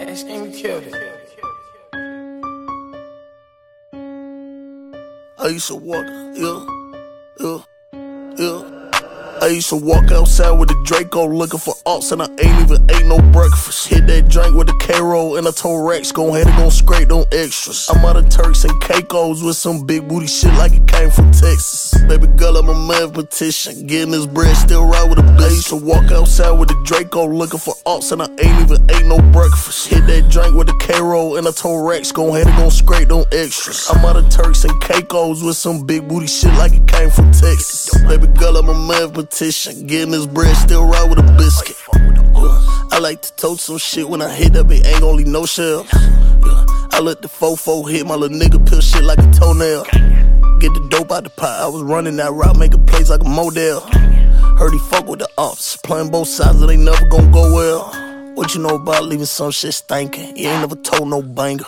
And we killed it. I used to walk, I used to walk outside with the Draco looking for alts, and I ain't even ate no breakfast. Hit that drink with the K-roll, and I told Rex, go ahead and gon' scrape them extras. I'm out of Turks and Caicos with some big booty shit like it came from Texas. Baby girl, I'm a mathematician, getting this bread, still ride with a bitch. I used to walk outside with the Draco looking for alts, and I ain't even ate no breakfast. Hit that drink with the K-roll, and I told Rex, go ahead and gon' scrape them extras. I'm out of Turks and Caicos with some big booty shit like it came from Texas. Baby girl, I'm a mathematician, getting this bread, still ride with a biscuit. I like to tote some shit when I hit up, it ain't only no shells. I let the fofo hit my little nigga, peel shit like a toenail. Get the dope out the pot, I was running that route, making plays like a model. Heard he fuck with the ops, playing both sides, it ain't never gon' go well. What you know about leaving some shit stinking? You ain't never told no banger.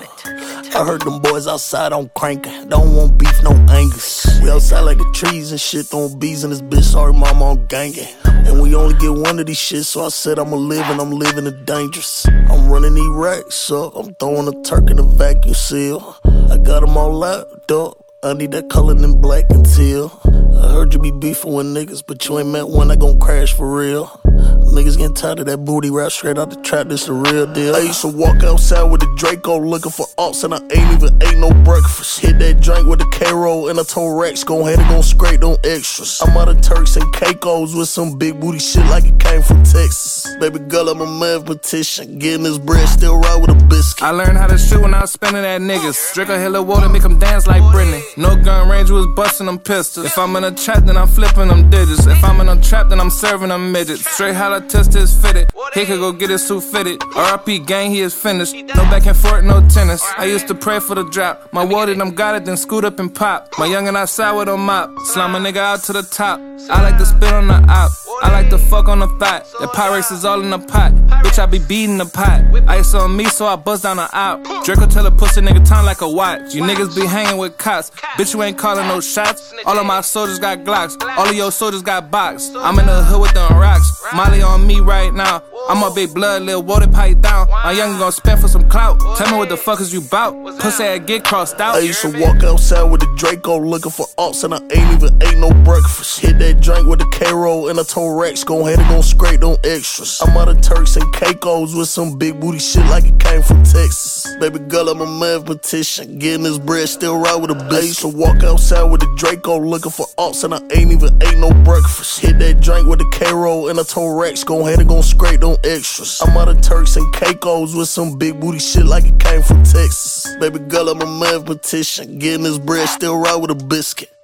I heard them boys outside on crankin', don't want beef, no Angus. We outside like the trees and shit, throwing bees in this bitch, sorry mama, I'm gangin'. And we only get one of these shit, so I said I'ma live and I'm living it dangerous. I'm running these racks up, I'm throwing a Turk in a vacuum seal. I got them all locked up, I need that color in black and teal. I heard you be beefing with niggas, but you ain't met one that gon' crash for real. Niggas getting tired of that booty rap straight out the trap, this the real deal. I used to walk outside with the Draco looking for alts, and I ain't even ate no breakfast. Hit that drink with the K-roll, and I told Rex, go ahead and gon' scrape them extras. I'm out of Turks and Caicos with some big booty shit like it came from Texas. Baby girl, I'm a mathematician, getting this bread, still ride with a biscuit. I learned how to shoot when I was spinning at niggas. Drink a hill of water, make them dance like Britney. No gun range, was busting them pistols. If I'm in a trap, then I'm flipping them digits. If I'm in a trap, then I'm serving them midgets. Straight holla test is fitted. He could go get his suit fitted. RIP gang, he is finished. No back and forth, no tennis. I used to pray for the drop. My water, them got it, then scoot up and pop. My youngin' outside with a mop. Slime a nigga out to the top. I like to spit on the op. I like to fuck on the thought. That Pyrex is all in the pot. Bitch, I be beating the pot. Ice on me, so I bust down the op. Draco tell a pussy nigga time like a watch. You niggas be hanging with cops. Bitch, you ain't calling no shots. All of my soldiers got Glocks. All of your soldiers got box. I'm in the hood with them rocks. Molly on me right now. I'm a big blood, little water pipe down. My youngin' gon' spend for some clout. Tell me what the fuck is you bout? Pussy I get crossed out. I used to walk outside with the Draco looking for alts, and I ain't even ate no breakfast. Hit that drink with the K-roll, and I told Rex, go ahead and gon' scrape them extras. I'm out of Turks and Caicos with some big booty shit like it came from Texas. Baby girl, I'm a mathematician, getting this bread, still ride with a bitch. I used to walk outside with the Draco looking for alts, and I ain't even ate no breakfast. Hit that drink with the K-roll, and I told Rex, go ahead and gon' scrape them extras. I'm out of Turks and Caicos with some big booty shit like it came from Texas. Baby girl, I'm a mathematician, getting this bread, still ride with a biscuit.